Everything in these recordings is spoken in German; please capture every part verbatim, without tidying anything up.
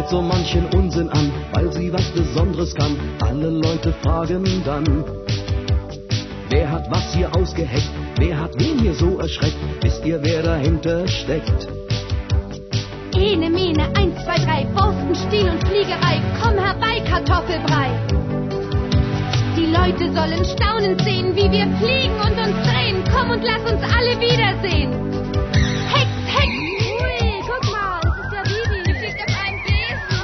stellt so manchen Unsinn an, weil sie was Besonderes kann. Alle Leute fragen dann, wer hat was hier ausgeheckt? Wer hat wen hier so erschreckt? Wisst ihr, wer dahinter steckt? Ene, Mene, eins, zwei, drei, Borsten, Stiel und Fliegerei, komm herbei, Kartoffelbrei. Die Leute sollen staunend sehen, wie wir fliegen und uns drehen. Komm und lass uns alle wiedersehen. Hex, Hex! Ui, guck mal, das ist ja Bibi, die fliegt auf einem Besen.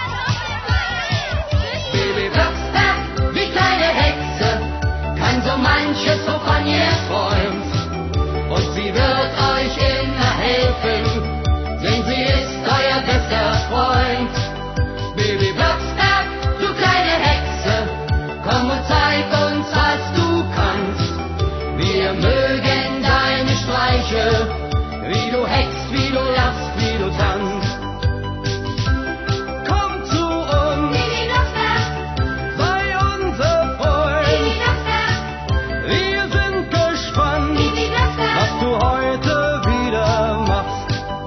Bibi Blocksberg, die kleine Hexe, kann so manches, wovon ihr träumt. Und sie wird euch immer helfen, denn sie ist euer bester Freund. Bibi Blocksberg, du kleine Hexe, komm und zeig uns, was du kannst. Wir mögen deine Streiche, wie du hext, wie du lachst, wie du tanzt. Komm zu uns, Bibi Blocksberg, sei unser Freund. Bibi Blocksberg, Wir sind gespannt, Bibi Blocksberg. was du heute wieder machst.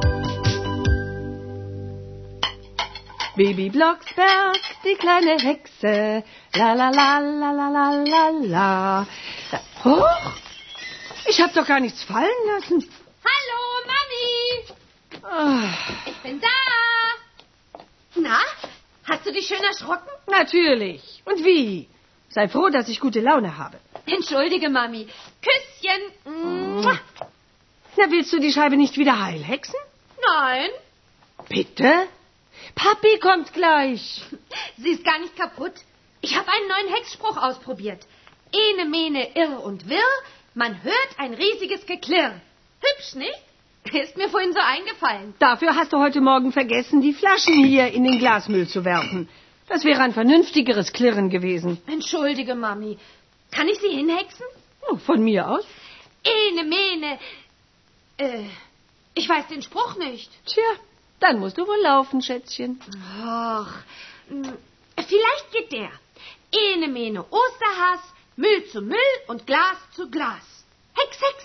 Bibi Blocksberg, die kleine Hexe, la la la la la la la la. Hoch! Ich hab doch gar nichts fallen lassen. Hallo, Mami, Ah, ich bin da. Na, hast du dich schön erschrocken? natürlich. Und wie? Sei froh, dass ich gute Laune habe. Entschuldige, Mami. Küsschen. Mua. Na, willst du die Scheibe nicht wieder heilhexen? Nein, Bitte? Papi kommt gleich. sie ist gar nicht kaputt. Ich habe einen neuen Hexspruch ausprobiert. Ene, Mene, irr und wirr, man hört ein riesiges Geklirr. Hübsch, nicht? Ist mir vorhin so eingefallen. Dafür hast du heute Morgen vergessen, die Flaschen hier in den Glasmüll zu werfen. Das wäre ein vernünftigeres Klirren gewesen. Entschuldige, Mami. Kann ich sie hinhexen? Oh, von mir aus? Ene, Mene. Äh, ich weiß den Spruch nicht. Tja, dann musst du wohl laufen, Schätzchen. Ach, mh, vielleicht geht der. Ene, Mene, Osterhas, Müll zu Müll und Glas zu Glas. Hex, Hex.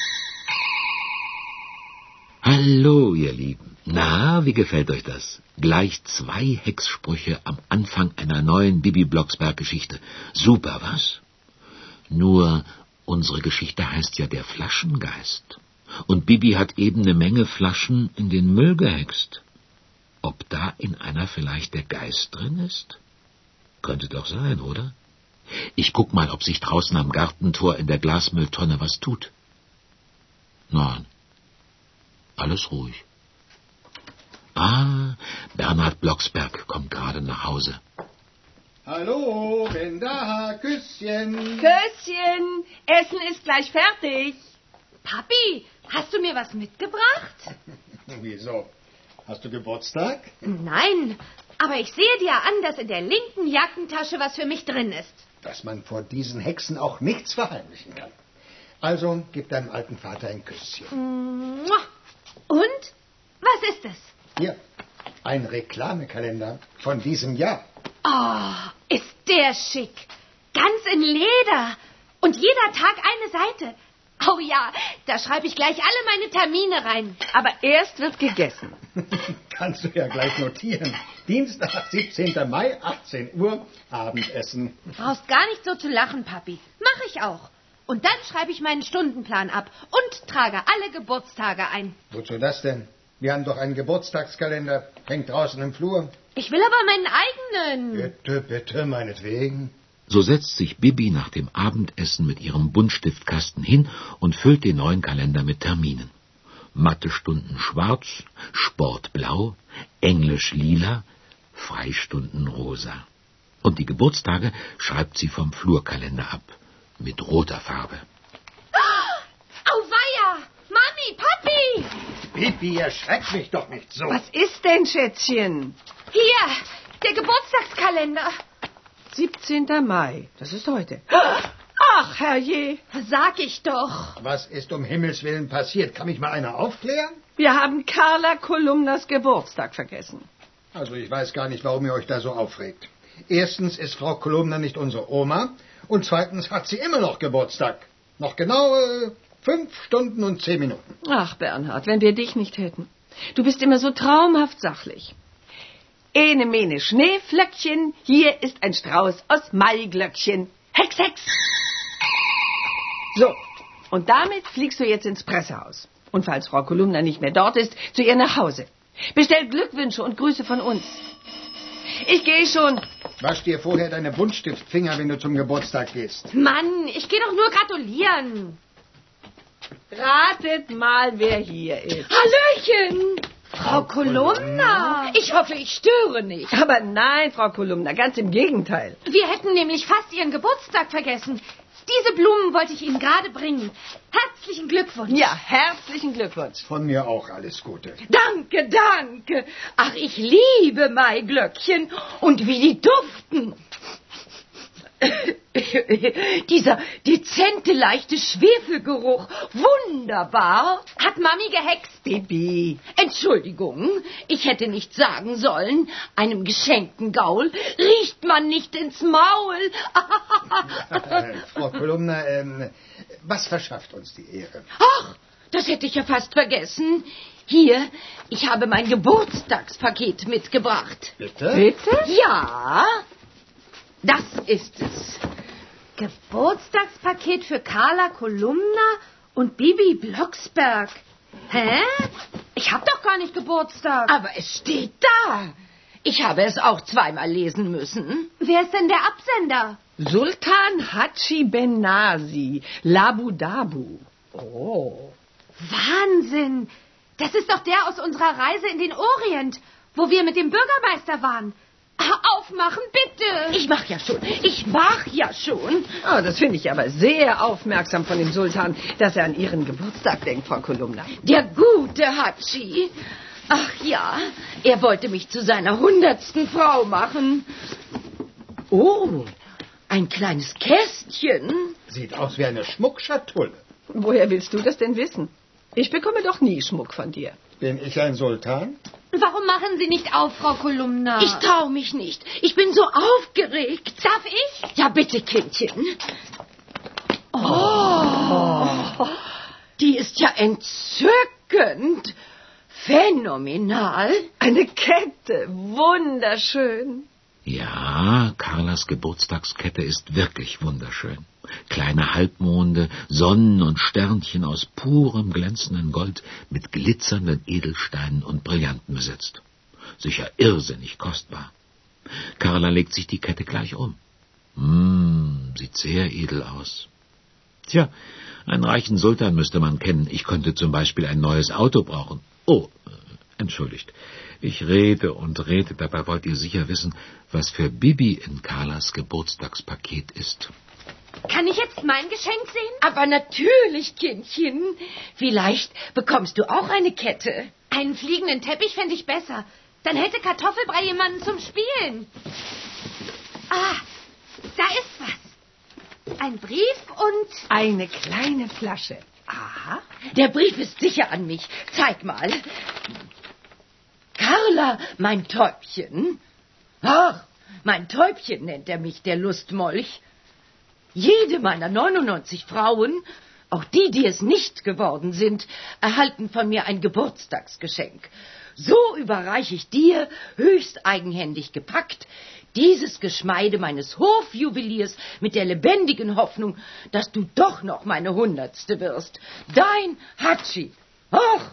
Hallo, ihr Lieben. Na, wie gefällt euch das? Gleich zwei Hexsprüche am Anfang einer neuen Bibi Blocksberg-Geschichte. Super, was? Nur, unsere Geschichte heißt ja der Flaschengeist. Und Bibi hat eben eine Menge Flaschen in den Müll gehext. Ob da in einer vielleicht der Geist drin ist? Könnte doch sein, oder? Ich guck mal, ob sich draußen am Gartentor in der Glasmülltonne was tut. Nein. Alles ruhig. Ah, Bernhard Blocksberg kommt gerade nach Hause. Hallo, bin da, Küsschen. Küsschen, Essen ist gleich fertig. Papi, hast du mir was mitgebracht? Wieso? Hast du Geburtstag? Nein, aber ich sehe dir an, dass in der linken Jackentasche was für mich drin ist. Dass man vor diesen Hexen auch nichts verheimlichen kann. Also, gib deinem alten Vater ein Küsschen. Mua. Und? Was ist es? Hier, ein Reklamekalender von diesem Jahr. Oh, ist der schick. Ganz in Leder. Und jeder Tag eine Seite. Oh ja, da schreibe ich gleich alle meine Termine rein. Aber erst wird gegessen. Kannst du ja gleich notieren. Dienstag, siebzehnten Mai, achtzehn Uhr, Abendessen. Du brauchst gar nicht so zu lachen, Papi. Mach ich auch. Und dann schreibe ich meinen Stundenplan ab und trage alle Geburtstage ein. Wozu das denn? Wir haben doch einen Geburtstagskalender. Hängt draußen im Flur. Ich will aber meinen eigenen. Bitte, bitte, meinetwegen. So setzt sich Bibi nach dem Abendessen mit ihrem Buntstiftkasten hin und füllt den neuen Kalender mit Terminen. Mathestunden schwarz, Sport blau, Englisch lila, Freistunden rosa. Und die Geburtstage schreibt sie vom Flurkalender ab, mit roter Farbe. Auweia! Mami, Papi! Bibi, erschreck mich doch nicht so. Was ist denn, Schätzchen? Hier, der Geburtstagskalender. siebzehnten Mai, das ist heute. Ach, herrje, Sag ich doch. Was ist um Himmels Willen passiert? Kann mich mal einer aufklären? wir haben Carla Kolumnas Geburtstag vergessen. Also ich weiß gar nicht, warum ihr euch da so aufregt. Erstens ist Frau Kolumna nicht unsere Oma und zweitens hat sie immer noch Geburtstag. Noch genau äh, fünf Stunden und zehn Minuten. Ach, Bernhard, wenn wir dich nicht hätten. Du bist immer so traumhaft sachlich. Ene, mene, Schneeflöckchen, hier ist ein Strauß aus Maiglöckchen. Hex, Hex! So, und damit fliegst du jetzt ins Pressehaus. Und falls Frau Kolumna nicht mehr dort ist, zu ihr nach Hause. Bestell Glückwünsche und Grüße von uns. Ich gehe schon. Wasch dir vorher deine Buntstiftfinger, wenn du zum Geburtstag gehst. Mann, ich gehe doch nur gratulieren. Ratet mal, wer hier ist. Hallöchen! Frau Kolumna. Ich hoffe, ich störe nicht. Aber nein, Frau Kolumna, ganz im Gegenteil. Wir hätten nämlich fast Ihren Geburtstag vergessen. Diese Blumen wollte ich Ihnen gerade bringen. Herzlichen Glückwunsch. Ja, herzlichen Glückwunsch. Von mir auch alles Gute. Danke, danke. Ach, ich liebe Maiglöckchen und wie die duften. Dieser dezente, leichte Schwefelgeruch. Wunderbar. Hat Mami gehext? Bibi. Entschuldigung, ich hätte nicht sagen sollen, einem geschenkten Gaul riecht man nicht ins Maul. äh, Frau Kolumna, ähm, was verschafft uns die Ehre? Ach, das hätte ich ja fast vergessen. Hier, ich habe mein Geburtstagspaket mitgebracht. Bitte? Bitte? Ja, das ist es. Geburtstagspaket für Carla Kolumna und Bibi Blocksberg. Hä? Ich hab doch gar nicht Geburtstag. Aber es steht da. Ich habe es auch zweimal lesen müssen. Wer ist denn der Absender? Sultan Hatschi Benasi, Labu Dabu. Oh. Wahnsinn. Das ist doch der aus unserer Reise in den Orient, wo wir mit dem Bürgermeister waren. Aufmachen, bitte. Ich mach ja schon. Ich mach ja schon. Oh, das finde ich aber sehr aufmerksam von dem Sultan, dass er an Ihren Geburtstag denkt, Frau Kolumna. Der gute Hatschi. Ach ja, er wollte mich zu seiner hundertsten Frau machen. Oh, ein kleines Kästchen. Sieht aus wie eine Schmuckschatulle. Woher willst du das denn wissen? Ich bekomme doch nie Schmuck von dir. Bin ich ein Sultan? Warum machen Sie nicht auf, Frau Kolumna? Ich trau mich nicht. Ich bin so aufgeregt. Darf ich? Ja, bitte, Kindchen. Oh, die ist ja entzückend. Phänomenal. Eine Kette, wunderschön. Ja, Carlas Geburtstagskette ist wirklich wunderschön. Kleine Halbmonde, Sonnen und Sternchen aus purem glänzenden Gold mit glitzernden Edelsteinen und Brillanten besetzt. Sicher irrsinnig kostbar. Carla legt sich die Kette gleich um. Hm, sieht sehr edel aus. Tja, einen reichen Sultan müsste man kennen. Ich könnte zum Beispiel ein neues Auto brauchen. Oh, äh, entschuldigt. Ich rede und rede, dabei wollt ihr sicher wissen, was für Bibi in Carlas Geburtstagspaket ist. Kann ich jetzt mein Geschenk sehen? Aber natürlich, Kindchen. Vielleicht bekommst du auch eine Kette. Einen fliegenden Teppich fände ich besser. Dann hätte Kartoffelbrei jemanden zum Spielen. Ah, da ist was. Ein Brief und... Eine kleine Flasche. Aha. Der Brief ist sicher an mich. Zeig mal. Carla, mein Täubchen. Ach, mein Täubchen nennt er mich, der Lustmolch. Jede meiner neunundneunzig Frauen, auch die, die es nicht geworden sind, erhalten von mir ein Geburtstagsgeschenk. So überreiche ich dir, höchst eigenhändig gepackt, dieses Geschmeide meines Hofjuweliers mit der lebendigen Hoffnung, dass du doch noch meine Hundertste wirst. Dein Hatschi. Ach!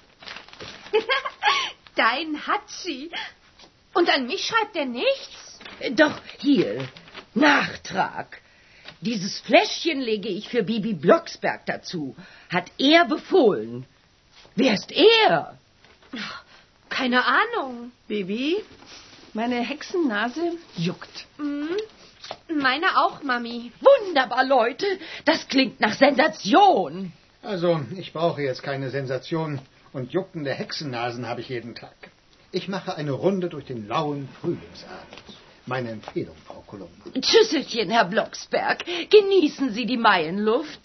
Dein Hatschi. Und an mich schreibt er nichts? Doch hier, Nachtrag. Dieses Fläschchen lege ich für Bibi Blocksberg dazu. Hat er befohlen. Wer ist er? Keine Ahnung. Bibi, meine Hexennase juckt. Mhm. Meine auch, Mami. Wunderbar, Leute. Das klingt nach Sensation. Also, ich brauche jetzt keine Sensation und juckende Hexennasen habe ich jeden Tag. Ich mache eine Runde durch den lauen Frühlingsabend. Meine Empfehlung, Frau Kolumna. Tschüsselchen, Herr Blocksberg. Genießen Sie die Maienluft.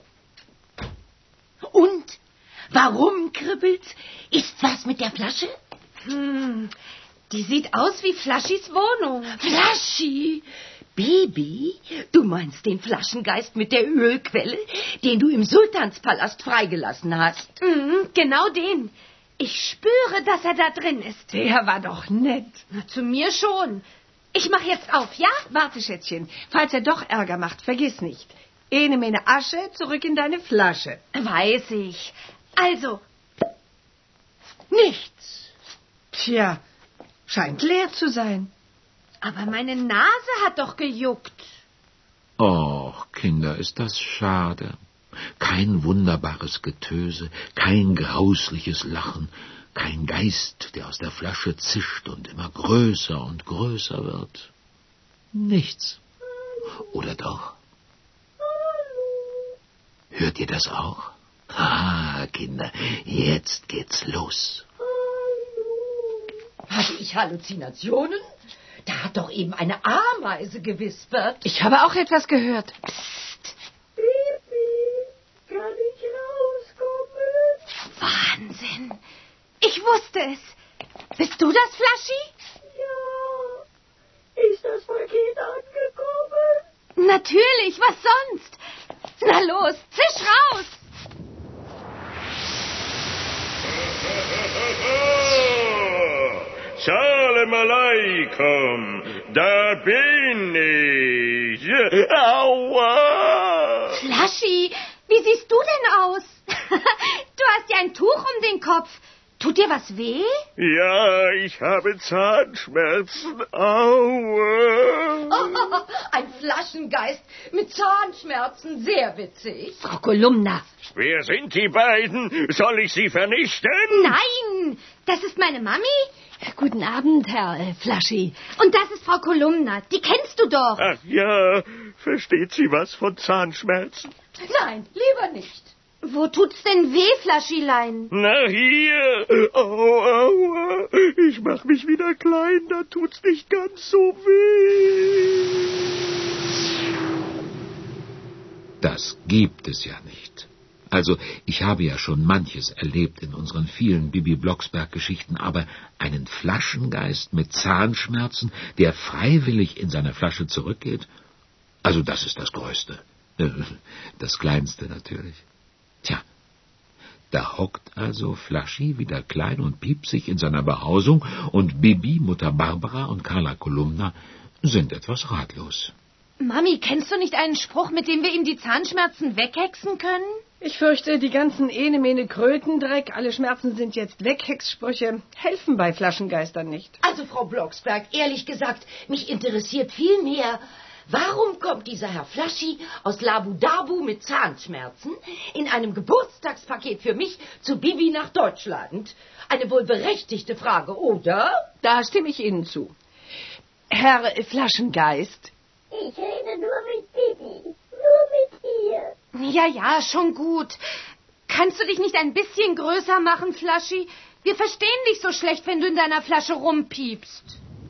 Und? Warum kribbelt's? Ist was mit der Flasche? Hm, die sieht aus wie Flaschis Wohnung. Flaschi? Bibi, du meinst den Flaschengeist mit der Ölquelle, den du im Sultanspalast freigelassen hast? Mhm, genau den. Ich spüre, dass er da drin ist. Der war doch nett. Na, zu mir schon. Ich mach jetzt auf, ja? Warte, Schätzchen. Falls er doch Ärger macht, vergiss nicht. Ene mene Asche, zurück in deine Flasche. Weiß ich. Also. Nichts. Tja, scheint leer zu sein. Aber meine Nase hat doch gejuckt. Och, Kinder, ist das schade. Kein wunderbares Getöse, kein grausliches Lachen, kein Geist, der aus der Flasche zischt und immer größer und größer wird. Nichts. Oder doch? Hört ihr das auch? Ah, Kinder, jetzt geht's los. Hatte ich Halluzinationen? Da hat doch eben eine Ameise gewispert. Ich habe auch etwas gehört. Psst. Bibi, kann ich rauskommen? Wahnsinn. Ich wusste es. Bist du das, Flaschi? Ja. Ist das Paket angekommen? Natürlich, was sonst? Na los, zisch raus! Salam alaikum, da bin ich. Aua! Flaschi, wie siehst du denn aus? Du hast ja ein Tuch um den Kopf. Tut dir was weh? Ja, ich habe Zahnschmerzen. Aua! Oh, ein Flaschengeist mit Zahnschmerzen, sehr witzig. Frau Kolumna. Wer sind die beiden? Soll ich sie vernichten? Nein, das ist meine Mami. Guten Abend, Herr äh, Flaschi. Und das ist Frau Kolumna. Die kennst du doch. Ach ja, versteht sie was von Zahnschmerzen? Nein, lieber nicht. Wo tut's denn weh, Flaschilein? Na hier. Oh, aua. Ich mach mich wieder klein, da tut's nicht ganz so weh. Das gibt es ja nicht. Also, ich habe ja schon manches erlebt in unseren vielen Bibi Blocksberg-Geschichten, aber einen Flaschengeist mit Zahnschmerzen, der freiwillig in seine Flasche zurückgeht, also das ist das Größte. Das Kleinste natürlich. Tja, da hockt also Flaschi wieder klein und piepsig in seiner Behausung und Bibi, Mutter Barbara und Carla Kolumna sind etwas ratlos. Mami, kennst du nicht einen Spruch, mit dem wir ihm die Zahnschmerzen weghexen können? Ich fürchte, die ganzen Enemene Krötendreck, alle Schmerzen sind jetzt weg, Hexsprüche, helfen bei Flaschengeistern nicht. Also, Frau Blocksberg, ehrlich gesagt, mich interessiert viel mehr, warum kommt dieser Herr Flaschi aus Labu Dabu mit Zahnschmerzen in einem Geburtstagspaket für mich zu Bibi nach Deutschland? Eine wohl berechtigte Frage, oder? Da stimme ich Ihnen zu. Herr Flaschengeist. Ich rede nur mit Bibi, nur mit ihr. Ja, ja, schon gut. Kannst du dich nicht ein bisschen größer machen, Flaschi? Wir verstehen dich so schlecht, wenn du in deiner Flasche rumpiepst.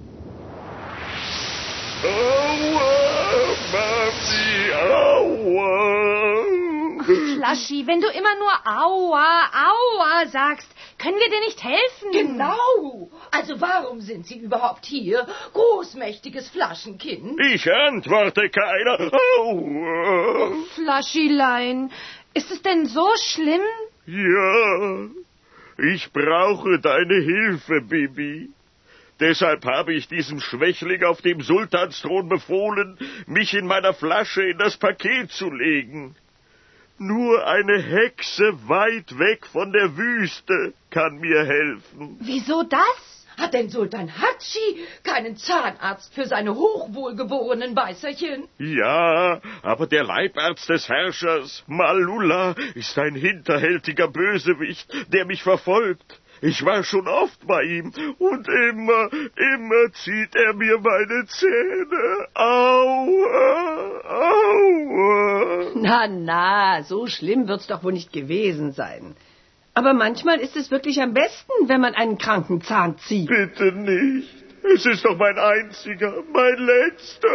Aua, Mami, aua. Flaschi, wenn du immer nur Aua, Aua sagst, können wir dir nicht helfen? Genau. Also warum sind Sie überhaupt hier, großmächtiges Flaschenkind? Ich antworte keiner. Aua. Flaschilein, ist es denn so schlimm? Ja, ich brauche deine Hilfe, Bibi. Deshalb habe ich diesem Schwächling auf dem Sultansthron befohlen, mich in meiner Flasche in das Paket zu legen. Nur eine Hexe weit weg von der Wüste kann mir helfen. Wieso das? Hat denn Sultan Hatschi keinen Zahnarzt für seine hochwohlgeborenen Beißerchen? Ja, aber der Leibarzt des Herrschers, Malula, ist ein hinterhältiger Bösewicht, der mich verfolgt. Ich war schon oft bei ihm und immer, immer zieht er mir meine Zähne. Aua, aua. Na, na, so schlimm wird's doch wohl nicht gewesen sein. Aber manchmal ist es wirklich am besten, wenn man einen kranken Zahn zieht. Bitte nicht. Es ist doch mein einziger, mein letzter.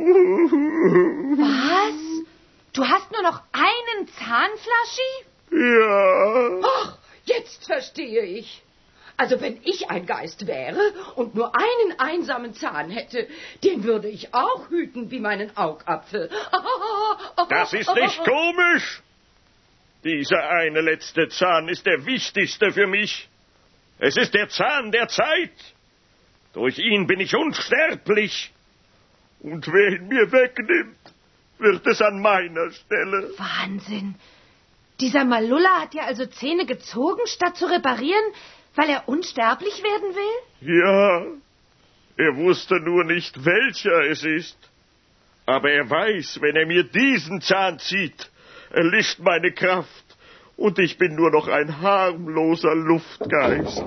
Was? Du hast nur noch einen Zahn, Flaschi? Ja. Ach, jetzt verstehe ich. Also wenn ich ein Geist wäre und nur einen einsamen Zahn hätte, den würde ich auch hüten wie meinen Augapfel. Das ist nicht komisch. Dieser eine letzte Zahn ist der wichtigste für mich. Es ist der Zahn der Zeit. Durch ihn bin ich unsterblich. Und wer ihn mir wegnimmt, wird es an meiner Stelle. Wahnsinn. Dieser Malulla hat dir also Zähne gezogen, statt zu reparieren, weil er unsterblich werden will? Ja, er wusste nur nicht, welcher es ist. Aber er weiß, wenn er mir diesen Zahn zieht, erlischt meine Kraft und ich bin nur noch ein harmloser Luftgeist.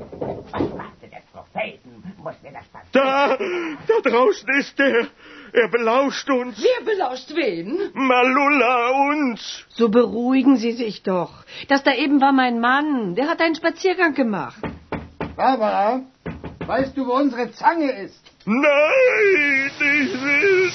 Da, da draußen ist er. Er belauscht uns. Wer belauscht wen? Malulla uns. So beruhigen Sie sich doch. Das da eben war mein Mann. Der hat einen Spaziergang gemacht. Barbara, weißt du, wo unsere Zange ist? Nein, ich will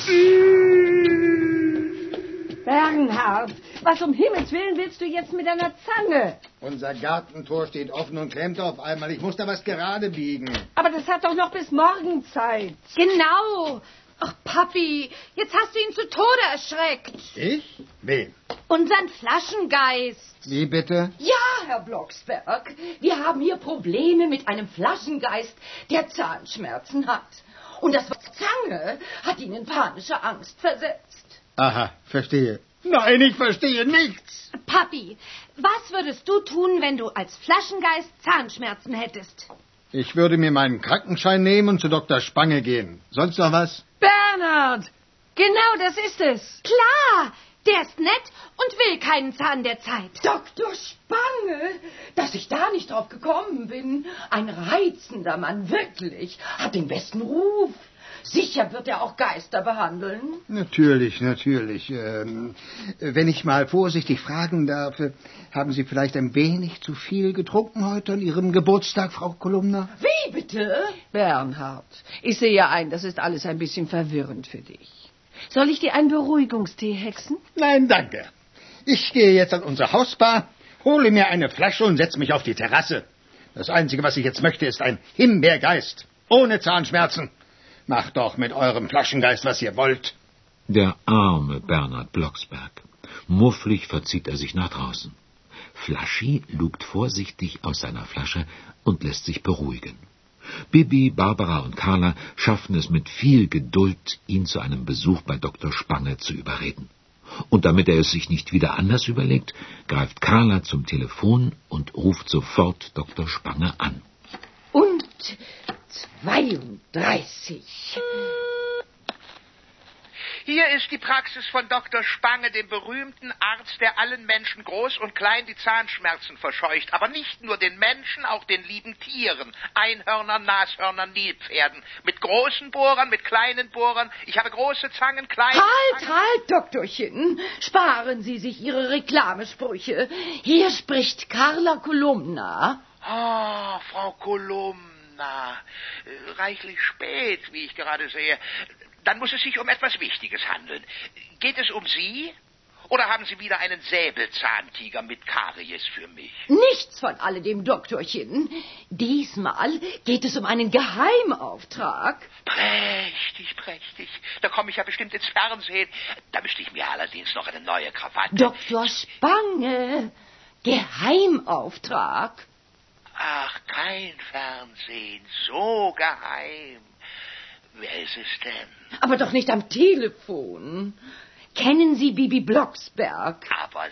sie. Bernhard, was um Himmels Willen willst du jetzt mit einer Zange? Unser Gartentor steht offen und klemmt auf einmal. Ich muss da was gerade biegen. Aber das hat doch noch bis morgen Zeit. Genau. Ach, Papi, jetzt hast du ihn zu Tode erschreckt. Ich? Wen? Unseren Flaschengeist. Wie bitte? Ja, Herr Blocksberg, wir haben hier Probleme mit einem Flaschengeist, der Zahnschmerzen hat. Und das Wort Zange hat ihn in panische Angst versetzt. Aha, verstehe. Nein, ich verstehe nichts. Papi, was würdest du tun, wenn du als Flaschengeist Zahnschmerzen hättest? Ich würde mir meinen Krankenschein nehmen und zu Doktor Spange gehen. Sonst noch was? Bernhard, genau das ist es. Klar, der ist nett und will keinen Zahn der Zeit. Doktor Spange, dass ich da nicht drauf gekommen bin. Ein reizender Mann, wirklich. Hat den besten Ruf. Sicher wird er auch Geister behandeln. Natürlich, natürlich. Ähm, wenn ich mal vorsichtig fragen darf, haben Sie vielleicht ein wenig zu viel getrunken heute an Ihrem Geburtstag, Frau Kolumna? Wie bitte? Bernhard, ich sehe ein, das ist alles ein bisschen verwirrend für dich. Soll ich dir einen Beruhigungstee hexen? Nein, danke. Ich gehe jetzt an unsere Hausbar, hole mir eine Flasche und setze mich auf die Terrasse. Das Einzige, was ich jetzt möchte, ist ein Himbeergeist. Ohne Zahnschmerzen. Macht doch mit eurem Flaschengeist, was ihr wollt. Der arme Bernhard Blocksberg. Mufflig verzieht er sich nach draußen. Flaschi lugt vorsichtig aus seiner Flasche und lässt sich beruhigen. Bibi, Barbara und Carla schaffen es mit viel Geduld, ihn zu einem Besuch bei Doktor Spange zu überreden. Und damit er es sich nicht wieder anders überlegt, greift Carla zum Telefon und ruft sofort Doktor Spange an. Und zweiunddreißig. Hier ist die Praxis von Doktor Spange, dem berühmten Arzt, der allen Menschen groß und klein die Zahnschmerzen verscheucht. Aber nicht nur den Menschen, auch den lieben Tieren. Einhörnern, Nashörnern, Nilpferden. Mit großen Bohrern, mit kleinen Bohrern. Ich habe große Zangen, kleine Halt, Zangen. halt, Doktorchen. Sparen Sie sich Ihre Reklamesprüche. Hier spricht Carla Kolumna. Ah, Frau Kolumna. Äh, reichlich spät, wie ich gerade sehe. Dann muss es sich um etwas Wichtiges handeln. Geht es um Sie? Oder haben Sie wieder einen Säbelzahntiger mit Karies für mich? Nichts von alledem, Doktorchen. Diesmal geht es um einen Geheimauftrag. Prächtig, prächtig. Da komme ich ja bestimmt ins Fernsehen. Da müsste ich mir allerdings noch eine neue Krawatte... Doktor Spange, Geheimauftrag. Ach, kein Fernsehen, so geheim. Wer ist es denn? Aber doch nicht am Telefon. Kennen Sie Bibi Blocksberg? Aber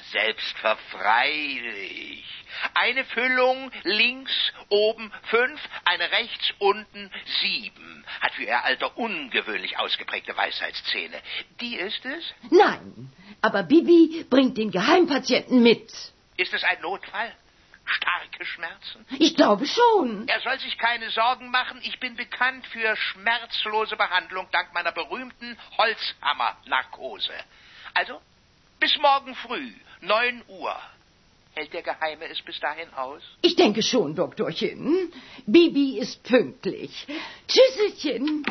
selbstverfreilich. Eine Füllung links oben fünf, eine rechts unten sieben. Hat für ihr Alter ungewöhnlich ausgeprägte Weisheitszähne. Die ist es? Nein, aber Bibi bringt den Geheimpatienten mit. Ist es ein Notfall? Starke Schmerzen? Ich glaube schon. Er soll sich keine Sorgen machen. Ich bin bekannt für schmerzlose Behandlung dank meiner berühmten Holzhammer-Narkose. Also, bis morgen früh, neun Uhr. Hält der Geheime es bis dahin aus? Ich denke schon, Doktorchen. Bibi ist pünktlich. Tschüsselchen.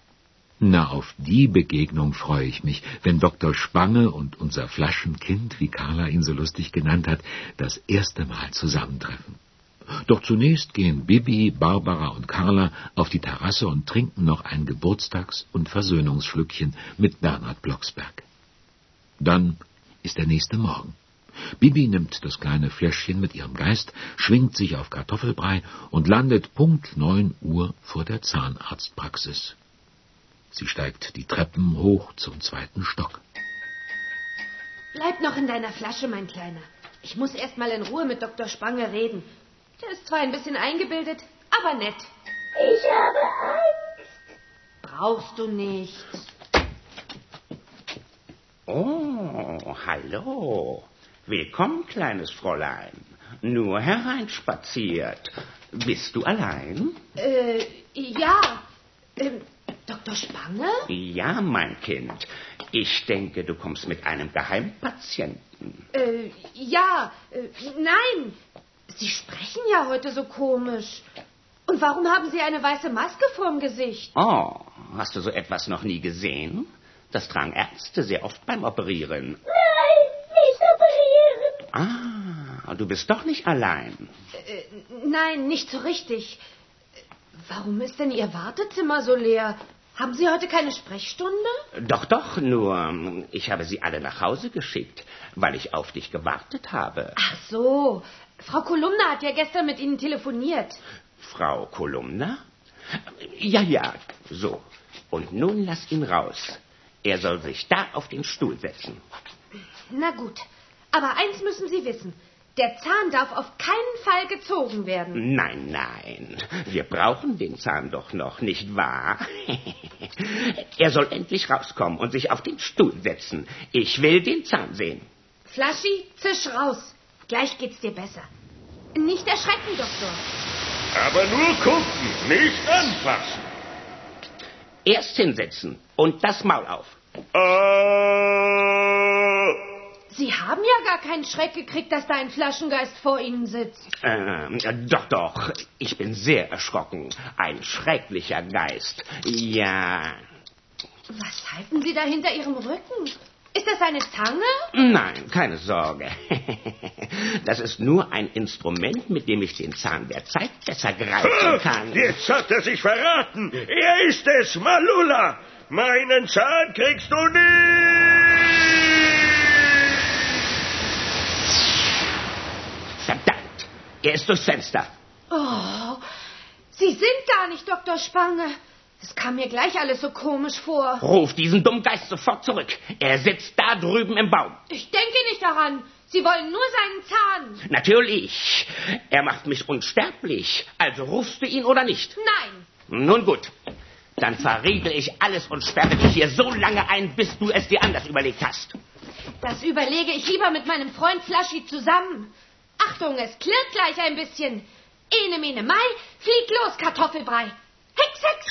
Na, auf die Begegnung freue ich mich, wenn Doktor Spange und unser Flaschenkind, wie Carla ihn so lustig genannt hat, das erste Mal zusammentreffen. Doch zunächst gehen Bibi, Barbara und Carla auf die Terrasse und trinken noch ein Geburtstags- und Versöhnungsschlückchen mit Bernhard Blocksberg. Dann ist der nächste Morgen. Bibi nimmt das kleine Fläschchen mit ihrem Geist, schwingt sich auf Kartoffelbrei und landet Punkt neun Uhr vor der Zahnarztpraxis. Sie steigt die Treppen hoch zum zweiten Stock. Bleib noch in deiner Flasche, mein Kleiner. Ich muss erst mal in Ruhe mit Doktor Spange reden. Der ist zwar ein bisschen eingebildet, aber nett. Ich habe Angst. Brauchst du nicht. Oh, hallo. Willkommen, kleines Fräulein. Nur hereinspaziert. Bist du allein? Äh, ja. Ähm, Doktor Spange? Ja, mein Kind. Ich denke, du kommst mit einem Geheimpatienten. Äh, ja. Äh, nein. Sie sprechen ja heute so komisch. Und warum haben Sie eine weiße Maske vorm Gesicht? Oh, hast du so etwas noch nie gesehen? Das tragen Ärzte sehr oft beim Operieren. Nein, nicht operieren. Ah, du bist doch nicht allein. Äh, nein, nicht so richtig. Warum ist denn Ihr Wartezimmer so leer? Haben Sie heute keine Sprechstunde? Doch, doch, nur ich habe sie alle nach Hause geschickt, weil ich auf dich gewartet habe. Ach so, Frau Kolumna hat ja gestern mit Ihnen telefoniert. Frau Kolumna? Ja, ja, so. Und nun lass ihn raus. Er soll sich da auf den Stuhl setzen. Na gut, aber eins müssen Sie wissen. Der Zahn darf auf keinen Fall gezogen werden. Nein, nein, wir brauchen den Zahn doch noch, nicht wahr? Er soll endlich rauskommen und sich auf den Stuhl setzen. Ich will den Zahn sehen. Flaschi, zisch raus. Gleich geht's dir besser. Nicht erschrecken, Doktor. Aber nur gucken, nicht anfassen. Erst hinsetzen und das Maul auf. Äh... Sie haben ja gar keinen Schreck gekriegt, dass da ein Flaschengeist vor Ihnen sitzt. Ähm, doch, doch. Ich bin sehr erschrocken. Ein schrecklicher Geist. Ja. Was halten Sie da hinter Ihrem Rücken? Ist das eine Zange? Nein, keine Sorge. Das ist nur ein Instrument, mit dem ich den Zahn der Zeit besser greifen kann. Jetzt hat er sich verraten. Er ist es, Malula. Meinen Zahn kriegst du nicht. Verdammt, er ist durchs Fenster. Oh, Sie sind gar nicht Doktor Spange. Es kam mir gleich alles so komisch vor. Ruf diesen dummen Geist sofort zurück. Er sitzt da drüben im Baum. Ich denke nicht daran. Sie wollen nur seinen Zahn. Natürlich. Er macht mich unsterblich. Also rufst du ihn oder nicht? Nein. Nun gut. Dann verriegel ich alles und sperre dich hier so lange ein, bis du es dir anders überlegt hast. Das überlege ich lieber mit meinem Freund Flaschi zusammen. Achtung, es klirrt gleich ein bisschen. Ene, mene, mai, flieg los, Kartoffelbrei. Hex, hex.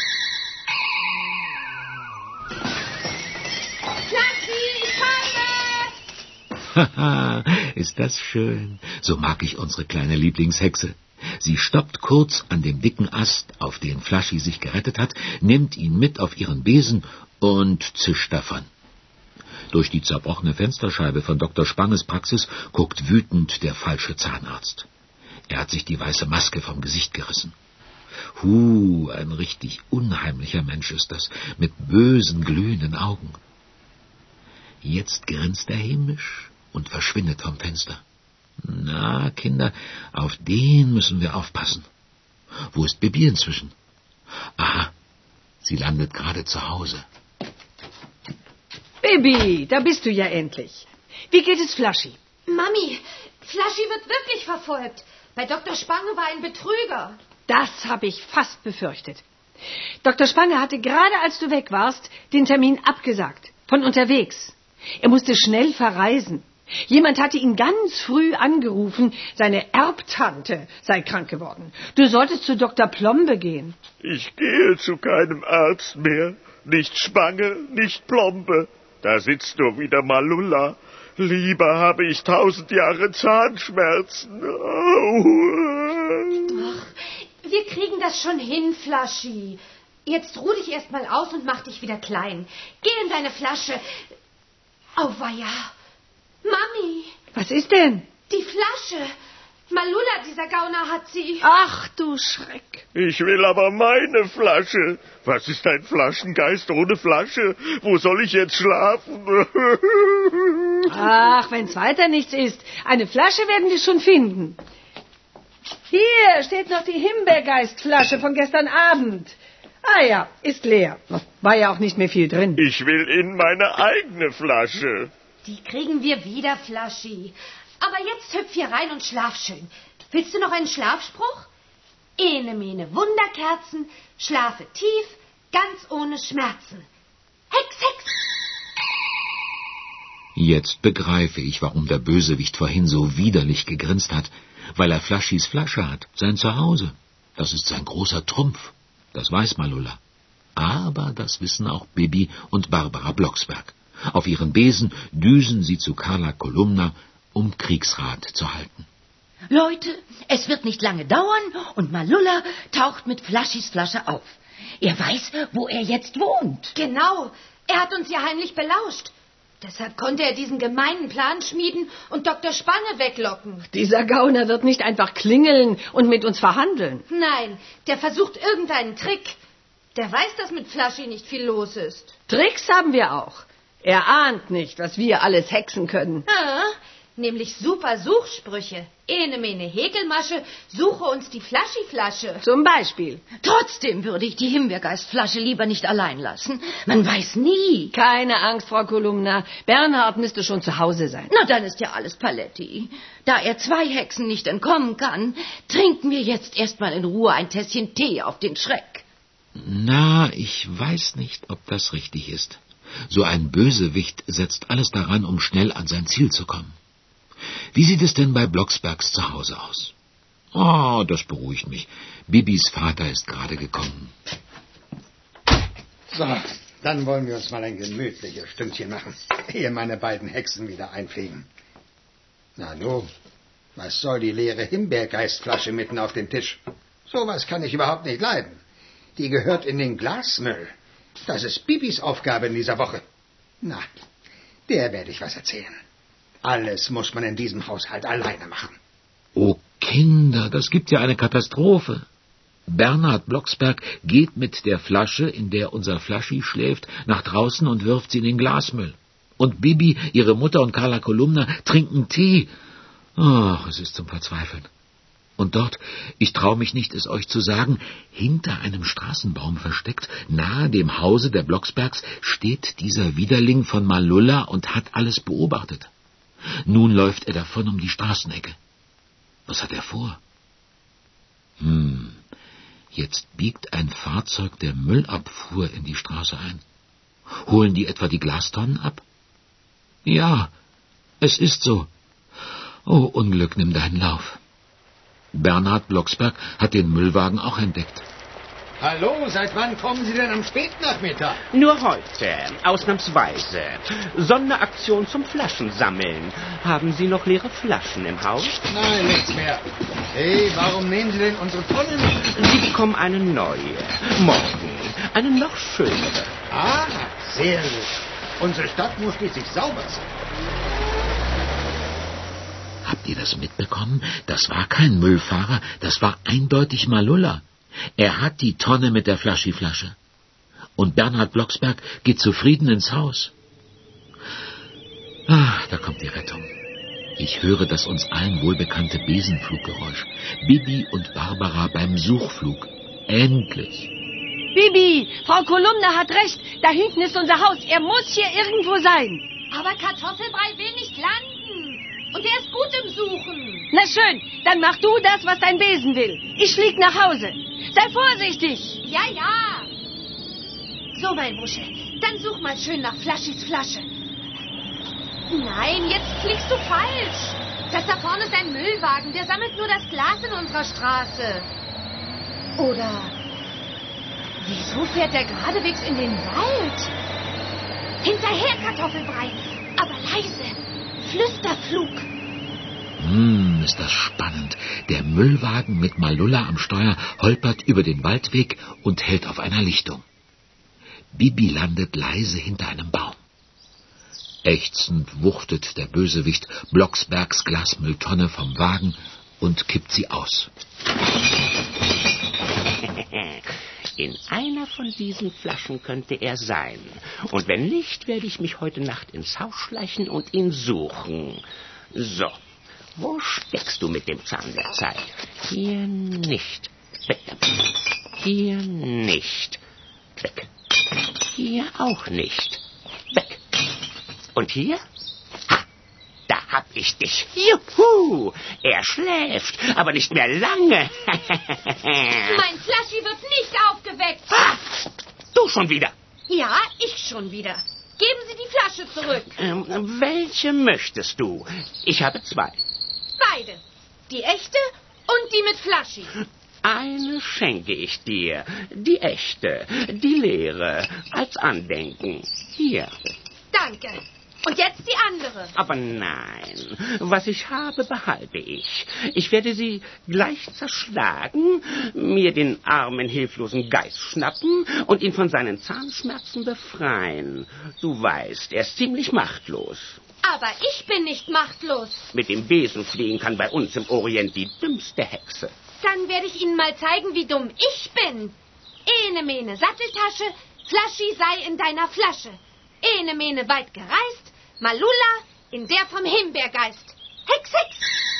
Flaschi, ich komme. Haha, ist das schön. So mag ich unsere kleine Lieblingshexe. Sie stoppt kurz an dem dicken Ast, auf den Flaschi sich gerettet hat, nimmt ihn mit auf ihren Besen und zischt davon. Durch die zerbrochene Fensterscheibe von Doktor Spanges Praxis guckt wütend der falsche Zahnarzt. Er hat sich die weiße Maske vom Gesicht gerissen. Huh, ein richtig unheimlicher Mensch ist das, mit bösen, glühenden Augen. Jetzt grinst er hämisch und verschwindet vom Fenster. Na, Kinder, auf den müssen wir aufpassen. Wo ist Bibi inzwischen? Aha, sie landet gerade zu Hause. Bibi, da bist du ja endlich. Wie geht es Flaschi? Mami, Flaschi wird wirklich verfolgt. Bei Doktor Spange war ein Betrüger. Das habe ich fast befürchtet. Doktor Spange hatte gerade, als du weg warst, den Termin abgesagt. Von unterwegs. Er musste schnell verreisen. Jemand hatte ihn ganz früh angerufen, seine Erbtante sei krank geworden. Du solltest zu Doktor Plombe gehen. Ich gehe zu keinem Arzt mehr. Nicht Spange, nicht Plombe. Da sitzt nur wieder Malula. Lieber habe ich tausend Jahre Zahnschmerzen. Au. Ach, wir kriegen das schon hin, Flaschi. Jetzt ruh dich erst mal aus und mach dich wieder klein. Geh in deine Flasche. Auweia. Mami. Was ist denn? Die Flasche. Malula, dieser Gauner, hat sie. Ach, du Schreck. Ich will aber meine Flasche. Was ist ein Flaschengeist ohne Flasche? Wo soll ich jetzt schlafen? Ach, wenn's weiter nichts ist. Eine Flasche werden wir schon finden. Hier steht noch die Himbeergeistflasche von gestern Abend. Ah ja, ist leer. War ja auch nicht mehr viel drin. Ich will in meine eigene Flasche. Die kriegen wir wieder, Flaschi. Aber jetzt hüpf hier rein und schlaf schön. Willst du noch einen Schlafspruch? Ene, mene, Wunderkerzen, schlafe tief, ganz ohne Schmerzen. Hex, Hex! Jetzt begreife ich, warum der Bösewicht vorhin so widerlich gegrinst hat, weil er Flaschis Flasche hat, sein Zuhause. Das ist sein großer Trumpf. Das weiß Malula. Aber das wissen auch Bibi und Barbara Blocksberg. Auf ihren Besen düsen sie zu Carla Kolumna, um Kriegsrat zu halten. Leute, es wird nicht lange dauern und Malula taucht mit Flaschis Flasche auf. Er weiß, wo er jetzt wohnt. Genau, er hat uns ja heimlich belauscht. Deshalb konnte er diesen gemeinen Plan schmieden und Doktor Spange weglocken. Dieser Gauner wird nicht einfach klingeln und mit uns verhandeln. Nein, der versucht irgendeinen Trick. Der weiß, dass mit Flaschi nicht viel los ist. Tricks haben wir auch. Er ahnt nicht, was wir alles hexen können. Ja, nämlich super Suchsprüche. Ene, mene, Häkelmasche, suche uns die Flaschi-Flasche. Zum Beispiel. Trotzdem würde ich die Himbeergeistflasche lieber nicht allein lassen. Man weiß nie. Keine Angst, Frau Kolumna. Bernhard müsste schon zu Hause sein. Na, dann ist ja alles Paletti. Da er zwei Hexen nicht entkommen kann, trinken wir jetzt erstmal in Ruhe ein Tässchen Tee auf den Schreck. Na, ich weiß nicht, ob das richtig ist. So ein Bösewicht setzt alles daran, um schnell an sein Ziel zu kommen. Wie sieht es denn bei Blocksbergs zu Hause aus? Oh, das beruhigt mich. Bibis Vater ist gerade gekommen. So, dann wollen wir uns mal ein gemütliches Stündchen machen, ehe meine beiden Hexen wieder einfliegen. Na nu, was soll die leere Himbeergeistflasche mitten auf dem Tisch? Sowas kann ich überhaupt nicht leiden. Die gehört in den Glasmüll. Das ist Bibis Aufgabe in dieser Woche. Na, der werde ich was erzählen. Alles muss man in diesem Haushalt alleine machen. Oh, Kinder, das gibt ja eine Katastrophe. Bernhard Blocksberg geht mit der Flasche, in der unser Flaschi schläft, nach draußen und wirft sie in den Glasmüll. Und Bibi, ihre Mutter und Carla Kolumna trinken Tee. Ach, es ist zum Verzweifeln. Und dort, ich traue mich nicht, es euch zu sagen, hinter einem Straßenbaum versteckt, nahe dem Hause der Blocksbergs, steht dieser Widerling von Malula und hat alles beobachtet. Nun läuft er davon um die Straßenecke. Was hat er vor? Hm, jetzt biegt ein Fahrzeug der Müllabfuhr in die Straße ein. Holen die etwa die Glastonnen ab? Ja, es ist so. Oh, Unglück, nimm deinen Lauf. Bernhard Blocksberg hat den Müllwagen auch entdeckt. Hallo, seit wann kommen Sie denn am Spätnachmittag? Nur heute, ausnahmsweise. Sonderaktion zum Flaschensammeln. Haben Sie noch leere Flaschen im Haus? Nein, nichts mehr. Hey, warum nehmen Sie denn unsere Tonnen? Sie bekommen eine neue. Morgen eine noch schönere. Ah, sehr gut. Unsere Stadt muss schließlich sauber sein. Habt ihr das mitbekommen? Das war kein Müllfahrer, das war eindeutig Malula. Er hat die Tonne mit der Flaschi-Flasche. Und Bernhard Blocksberg geht zufrieden ins Haus. Ah, da kommt die Rettung. Ich höre das uns allen wohlbekannte Besenfluggeräusch. Bibi und Barbara beim Suchflug. Endlich. Bibi, Frau Kolumna hat recht. Da hinten ist unser Haus. Er muss hier irgendwo sein. Aber Kartoffelbrei will nicht landen. Und er ist gut im Suchen. Na schön, dann mach du das, was dein Besen will. Ich flieg nach Hause. Sei vorsichtig. Ja, ja. So, mein Bursche, dann such mal schön nach Flaschis Flasche. Nein, jetzt fliegst du falsch. Das da vorne ist ein Müllwagen, der sammelt nur das Glas in unserer Straße. Oder wieso fährt der geradewegs in den Wald? Hinterher, Kartoffelbrei, aber leise. Flüsterflug. Hm, ist das spannend. Der Müllwagen mit Malula am Steuer holpert über den Waldweg und hält auf einer Lichtung. Bibi landet leise hinter einem Baum. Ächzend wuchtet der Bösewicht Blocksbergs Glasmülltonne vom Wagen und kippt sie aus. In einer von diesen Flaschen könnte er sein. Und wenn nicht, werde ich mich heute Nacht ins Haus schleichen und ihn suchen. So, wo steckst du mit dem Zahnwerkzeug? Hier nicht. Weg damit. Hier nicht. Weg. Hier auch nicht. Weg. Und hier? Ha, da hab ich dich. Juhu! Er schläft, aber nicht mehr lange. Mein Flaschi wird nicht aufgeweckt. Ah, du schon wieder. Ja, ich schon wieder. Geben Sie die Flasche zurück. Ähm, welche möchtest du? Ich habe zwei. Beide. Die echte und die mit Flaschi. Eine schenke ich dir. Die echte, die leere, als Andenken. Hier. Danke. Und jetzt die andere. Aber nein, was ich habe, behalte ich. Ich werde sie gleich zerschlagen, mir den armen, hilflosen Geist schnappen und ihn von seinen Zahnschmerzen befreien. Du weißt, er ist ziemlich machtlos. Aber ich bin nicht machtlos. Mit dem Besen fliegen kann bei uns im Orient die dümmste Hexe. Dann werde ich Ihnen mal zeigen, wie dumm ich bin. Ene mene Satteltasche, Flaschi sei in deiner Flasche. Ene mene weit gereist, Malula in der vom Himbeergeist. Hex, Hex!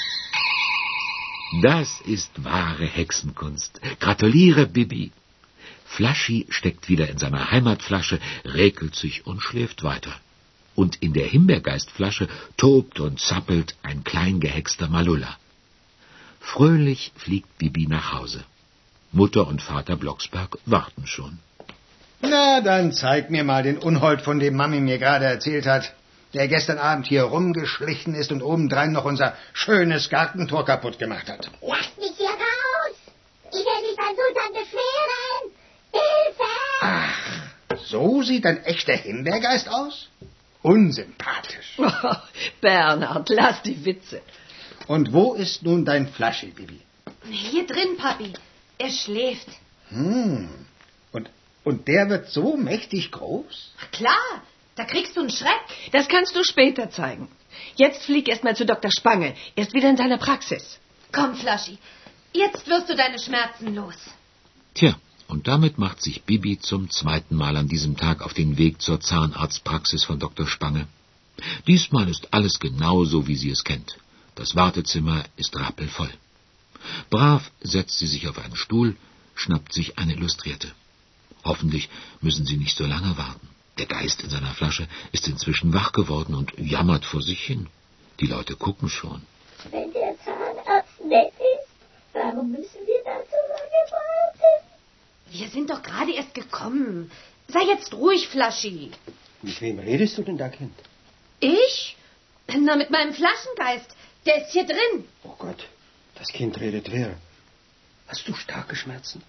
Das ist wahre Hexenkunst. Gratuliere, Bibi. Flaschi steckt wieder in seiner Heimatflasche, räkelt sich und schläft weiter. Und in der Himbeergeistflasche tobt und zappelt ein klein gehexter Malula. Fröhlich fliegt Bibi nach Hause. Mutter und Vater Blocksberg warten schon. Na, dann zeig mir mal den Unhold, von dem Mami mir gerade erzählt hat, der gestern Abend hier rumgeschlichen ist und obendrein noch unser schönes Gartentor kaputt gemacht hat. Lasst mich hier raus! Ich will mich beim Sultan beschweren! Hilfe! Ach, so sieht ein echter Himbeergeist aus? Unsympathisch. Oh, Bernhard, lass die Witze. Und wo ist nun dein Flaschi, Bibi? Hier drin, Papi. Er schläft. Hm. Und, und der wird so mächtig groß? Klar, da kriegst du einen Schreck. Das kannst du später zeigen. Jetzt flieg erst mal zu Doktor Spange. Er ist wieder in seiner Praxis. Komm, Flaschi. Jetzt wirst du deine Schmerzen los. Tja, und damit macht sich Bibi zum zweiten Mal an diesem Tag auf den Weg zur Zahnarztpraxis von Doktor Spange. Diesmal ist alles genau so, wie sie es kennt. Das Wartezimmer ist rappelvoll. Brav setzt sie sich auf einen Stuhl, schnappt sich eine Illustrierte. Hoffentlich müssen sie nicht so lange warten. Der Geist in seiner Flasche ist inzwischen wach geworden und jammert vor sich hin. Die Leute gucken schon. Wenn der Zahnarzt nett ist, warum müssen wir da so lange warten? Wir sind doch gerade erst gekommen. Sei jetzt ruhig, Flaschi. Mit wem redest du denn da, Kind? Ich? Na, mit meinem Flaschengeist. Der ist hier drin. Oh Gott, das Kind redet wer? Hast du starke Schmerzen?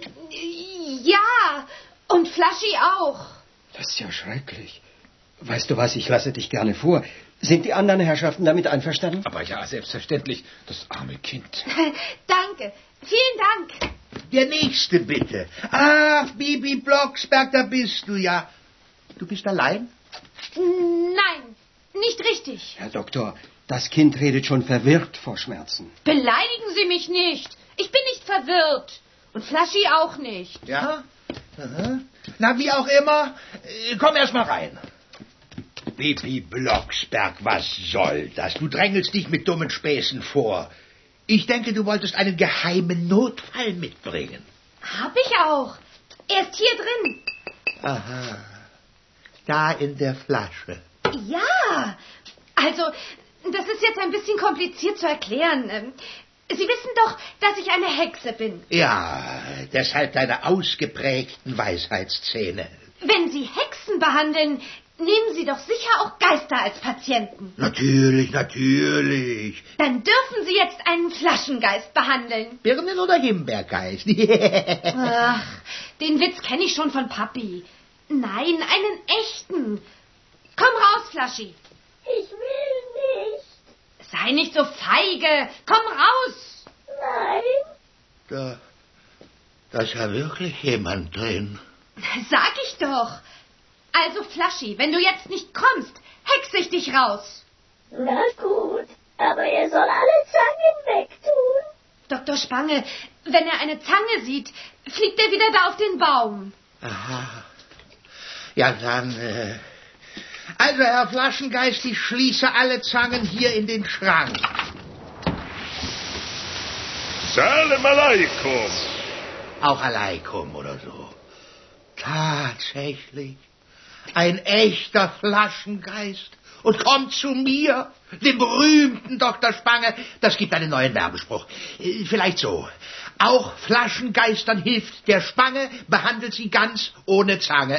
Ja, und Flaschi auch. Das ist ja schrecklich. Weißt du was, ich lasse dich gerne vor. Sind die anderen Herrschaften damit einverstanden? Aber ja, selbstverständlich. Das arme Kind. Danke, vielen Dank. Der Nächste, bitte. Ach, Bibi Blocksberg, da bist du ja. Du bist allein? Nein, nicht richtig. Herr Doktor, das Kind redet schon verwirrt vor Schmerzen. Beleidigen Sie mich nicht. Ich bin nicht verwirrt. Und Flaschi auch nicht. Ja? Aha. Na, wie auch immer. Komm erst mal rein. Bibi Blocksberg, was soll das? Du drängelst dich mit dummen Späßen vor. Ich denke, du wolltest einen geheimen Notfall mitbringen. Hab ich auch. Er ist hier drin. Aha. Da in der Flasche. Ja. Also, das ist jetzt ein bisschen kompliziert zu erklären. Sie wissen doch, dass ich eine Hexe bin. Ja, deshalb deine ausgeprägten Weisheitszähne. Wenn Sie Hexen behandeln, nehmen Sie doch sicher auch Geister als Patienten. Natürlich, natürlich. Dann dürfen Sie jetzt einen Flaschengeist behandeln. Birnen- oder Himbeergeist? Ach, den Witz kenne ich schon von Papi. Nein, einen echten. Komm raus, Flaschi. Ich will nicht. Sei nicht so feige. Komm raus. Nein. Da, da ist ja wirklich jemand drin. Sag ich doch. Also, Flaschi, wenn du jetzt nicht kommst, hexe ich dich raus. Na gut, Aber er soll alle Zangen wegtun. Doktor Spange, wenn er eine Zange sieht, fliegt er wieder da auf den Baum. Aha. Ja, dann... Äh also, Herr Flaschengeist, ich schließe alle Zangen hier in den Schrank. Salam alaikum. Auch alaikum oder so. Tatsächlich. Ein echter Flaschengeist. Und kommt zu mir, dem berühmten Doktor Spange. Das gibt einen neuen Werbespruch. Vielleicht so. Auch Flaschengeistern hilft der Spange, behandelt sie ganz ohne Zange.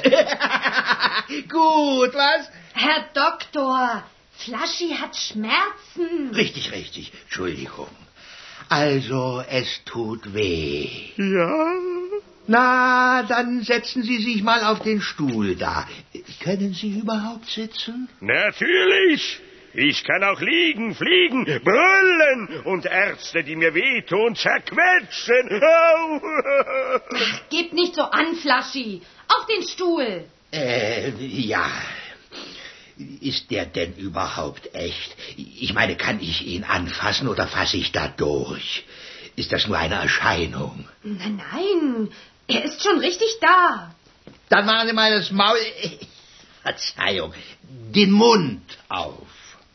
Gut, was? Herr Doktor, Flaschi hat Schmerzen. Richtig, richtig. Entschuldigung. Also, es tut weh. Ja? Na, dann setzen Sie sich mal auf den Stuhl da. Können Sie überhaupt sitzen? Natürlich. Ich kann auch liegen, fliegen, brüllen und Ärzte, die mir wehtun, zerquetschen. Au. Ach, gebt nicht so an, Flaschi. Auf den Stuhl. Äh, ja. Ist der denn überhaupt echt? Ich meine, kann ich ihn anfassen oder fasse ich da durch? Ist das nur eine Erscheinung? Nein, nein, er ist schon richtig da. Dann machen Sie mal das Maul... Verzeihung, den Mund auf.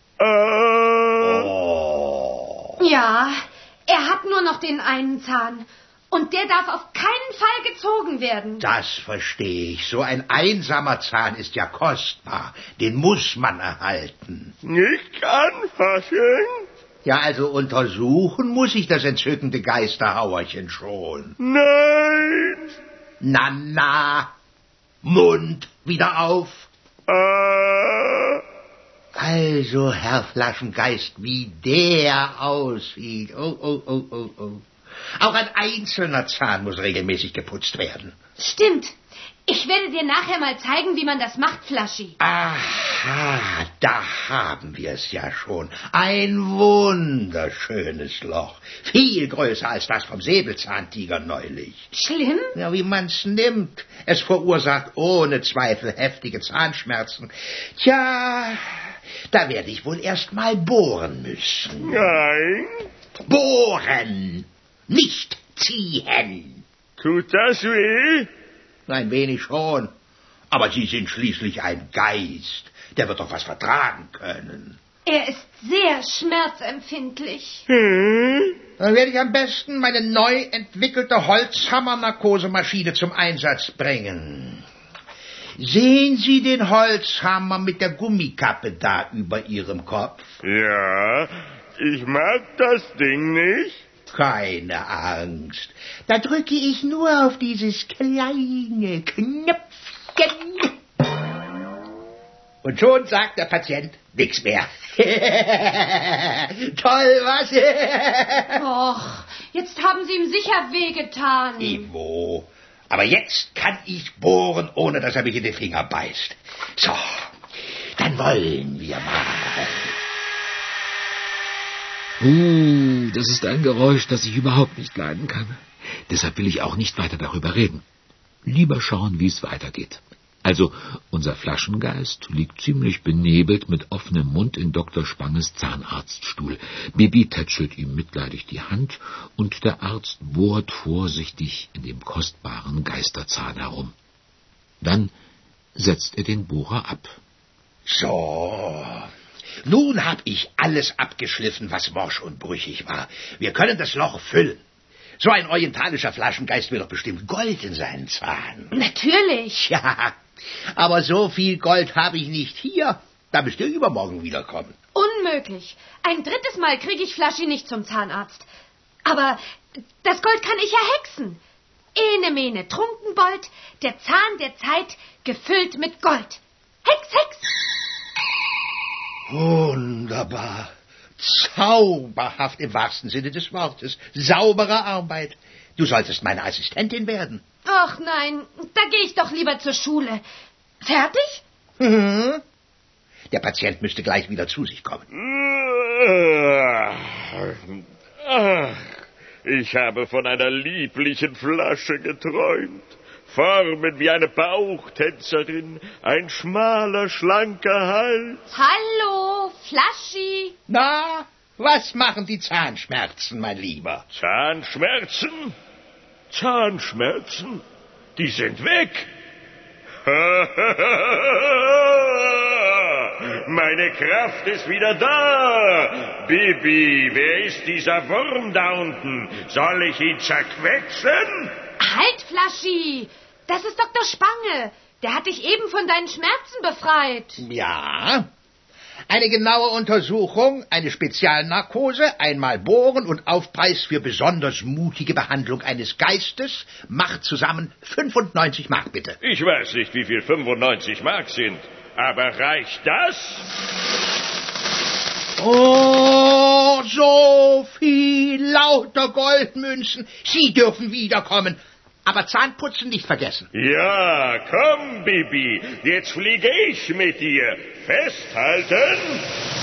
Oh. Ja, er hat nur noch den einen Zahn. Und der darf auf keinen Fall gezogen werden. Das verstehe ich. So ein einsamer Zahn ist ja kostbar. Den muss man erhalten. Nicht anfassen? Ja, also untersuchen muss ich das entzückende Geisterhauerchen schon. Nein. Na, na. Mund wieder auf. Äh. Also, Herr Flaschengeist, wie der aussieht. Oh, oh, oh, oh, oh. Auch ein einzelner Zahn muss regelmäßig geputzt werden. Stimmt. Ich werde dir nachher mal zeigen, wie man das macht, Flaschi. Aha, da haben wir es ja schon. Ein wunderschönes Loch. Viel größer als das vom Säbelzahntiger neulich. Schlimm? Ja, wie man's nimmt. Es verursacht ohne Zweifel heftige Zahnschmerzen. Tja, da werde ich wohl erst mal bohren müssen. Nein. Bohren, nicht ziehen. Tut das weh? Ein wenig schon. Aber Sie sind schließlich ein Geist. Der wird doch was vertragen können. Er ist sehr schmerzempfindlich. Hm? Dann werde ich am besten meine neu entwickelte Holzhammer-Narkosemaschine zum Einsatz bringen. Sehen Sie den Holzhammer mit der Gummikappe da über Ihrem Kopf? Ja, ich mag das Ding nicht. Keine Angst. Da drücke ich nur auf dieses kleine Knöpfchen. Und schon sagt der Patient nichts mehr. Toll, was? Och, jetzt haben Sie ihm sicher wehgetan. Ivo, aber jetzt kann ich bohren, ohne dass er mich in den Finger beißt. So, dann wollen wir mal. Uh, das ist ein Geräusch, das ich überhaupt nicht leiden kann. Deshalb will ich auch nicht weiter darüber reden. Lieber schauen, wie es weitergeht. Also, unser Flaschengeist liegt ziemlich benebelt mit offenem Mund in Doktor Spanges Zahnarztstuhl. Bibi tätschelt ihm mitleidig die Hand und der Arzt bohrt vorsichtig in dem kostbaren Geisterzahn herum. Dann setzt er den Bohrer ab. So... Nun hab ich alles abgeschliffen, was morsch und brüchig war. Wir können das Loch füllen. So ein orientalischer Flaschengeist will doch bestimmt Gold in seinen Zahn. Natürlich. Ja, aber so viel Gold habe ich nicht hier. Da müsst ihr übermorgen wiederkommen. Unmöglich. Ein drittes Mal kriege ich Flaschi nicht zum Zahnarzt. Aber das Gold kann ich ja hexen. Ene mene Trunkenbold, der Zahn der Zeit, gefüllt mit Gold. Hex, Hex! Wunderbar. Zauberhaft im wahrsten Sinne des Wortes. Saubere Arbeit. Du solltest meine Assistentin werden. Ach nein, da gehe ich doch lieber zur Schule. Fertig? Mhm. Der Patient müsste gleich wieder zu sich kommen. Ach, ich habe von einer lieblichen Flasche geträumt. Formen wie eine Bauchtänzerin, ein schmaler, schlanker Hals. Hallo, Flaschi. Na, Was machen die Zahnschmerzen, mein Lieber? Zahnschmerzen? Zahnschmerzen? Die sind weg. Meine Kraft ist wieder da. Bibi, wer ist dieser Wurm da unten? Soll ich ihn zerquetschen? Halt, Flaschi! Das ist Doktor Spange. Der hat dich eben von deinen Schmerzen befreit. Ja. Eine genaue Untersuchung, eine Spezialnarkose, einmal bohren und Aufpreis für besonders mutige Behandlung eines Geistes macht zusammen fünfundneunzig Mark, bitte. Ich weiß nicht, wie viel fünfundneunzig Mark sind, aber reicht das? Oh, so viel lauter Goldmünzen. Sie dürfen wiederkommen. Aber Zahnputzen nicht vergessen. Ja, komm, Bibi, jetzt fliege ich mit dir. Festhalten!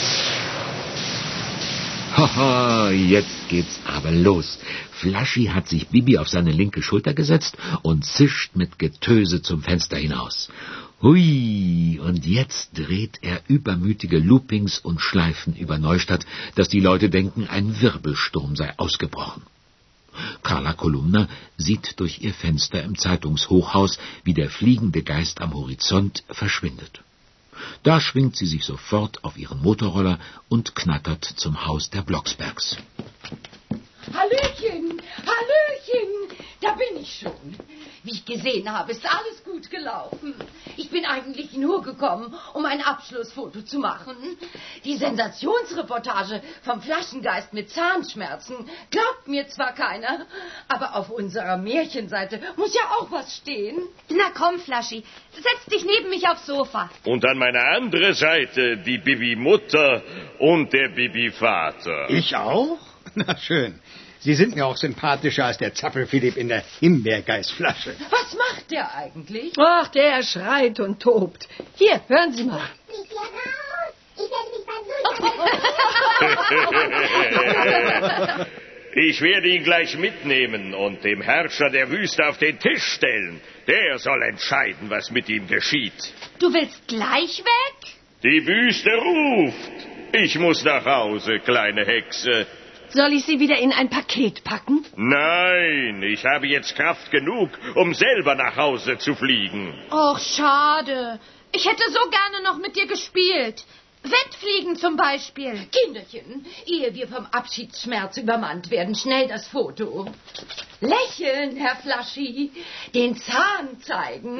Haha, jetzt geht's aber los. Flaschi hat sich Bibi auf seine linke Schulter gesetzt und zischt mit Getöse zum Fenster hinaus. Hui, und jetzt dreht er übermütige Loopings und Schleifen über Neustadt, dass die Leute denken, ein Wirbelsturm sei ausgebrochen. Carla Kolumna sieht durch ihr Fenster im Zeitungshochhaus, wie der fliegende Geist am Horizont verschwindet. Da schwingt sie sich sofort auf ihren Motorroller und knattert zum Haus der Blocksbergs. Hallöchen, Hallöchen, da bin ich schon. Wie ich gesehen habe, ist alles gut gelaufen. Ich bin eigentlich nur gekommen, um ein Abschlussfoto zu machen. Die Sensationsreportage vom Flaschengeist mit Zahnschmerzen glaubt mir zwar keiner, aber auf unserer Märchenseite muss ja auch was stehen. Na komm, Flaschi, setz dich neben mich aufs Sofa. Und an meiner anderen Seite die Bibi-Mutter und der Bibi-Vater. Ich auch? Na schön. Sie sind mir auch sympathischer als der Zappel-Philipp in der Himbeergeistflasche. Was macht der eigentlich? Ach, der schreit und tobt. Hier, hören Sie mal. Ich werde raus. Ich werde mich beim Ich werde ihn gleich mitnehmen und dem Herrscher der Wüste auf den Tisch stellen. Der soll entscheiden, was mit ihm geschieht. Du willst gleich weg? Die Wüste ruft. Ich muss nach Hause, kleine Hexe. Soll ich Sie wieder in ein Paket packen? Nein, ich habe jetzt Kraft genug, um selber nach Hause zu fliegen. Och, schade. Ich hätte so gerne noch mit dir gespielt. Wettfliegen zum Beispiel. Kinderchen, ehe wir vom Abschiedsschmerz übermannt werden, schnell das Foto. Lächeln, Herr Flaschi. Den Zahn zeigen.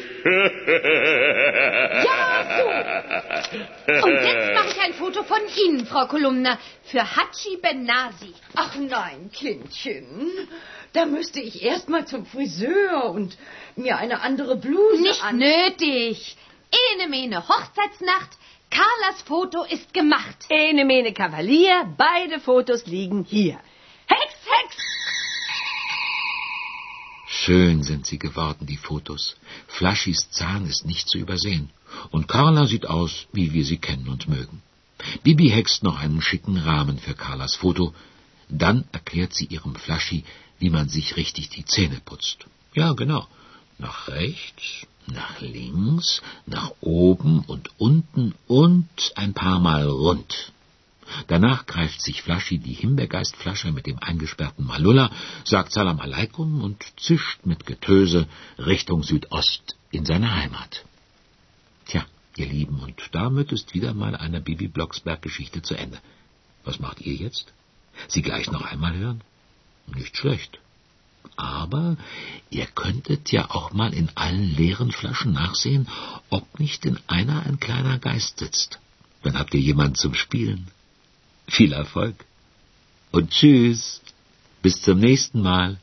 Ja, so. Und jetzt mache ich ein Foto von Ihnen, Frau Kolumna, für Hatschi Benasi. Ach nein, Kindchen. Da müsste ich erst mal zum Friseur und mir eine andere Bluse Nicht an... nötig. Ene mene Hochzeitsnacht. Carlas Foto ist gemacht. Ene mene Kavalier, beide Fotos liegen hier. Hex, Hex! Schön sind sie geworden, die Fotos. Flaschis Zahn ist nicht zu übersehen. Und Carla sieht aus, wie wir sie kennen und mögen. Bibi hext noch einen schicken Rahmen für Carlas Foto. Dann erklärt sie ihrem Flaschi, wie man sich richtig die Zähne putzt. Ja, genau. Nach rechts, nach links, nach oben und unten und ein paar Mal rund. Danach greift sich Flaschi die Himbeergeistflasche mit dem eingesperrten Malulla, sagt Salam Aleikum und zischt mit Getöse Richtung Südost in seine Heimat. Tja, ihr Lieben, und damit ist wieder mal eine Bibi Blocksberg-Geschichte zu Ende. Was macht ihr jetzt? Sie gleich noch einmal hören? Nicht schlecht. Aber ihr könntet ja auch mal in allen leeren Flaschen nachsehen, ob nicht in einer ein kleiner Geist sitzt. Dann habt ihr jemanden zum Spielen. Viel Erfolg und tschüss, bis zum nächsten Mal.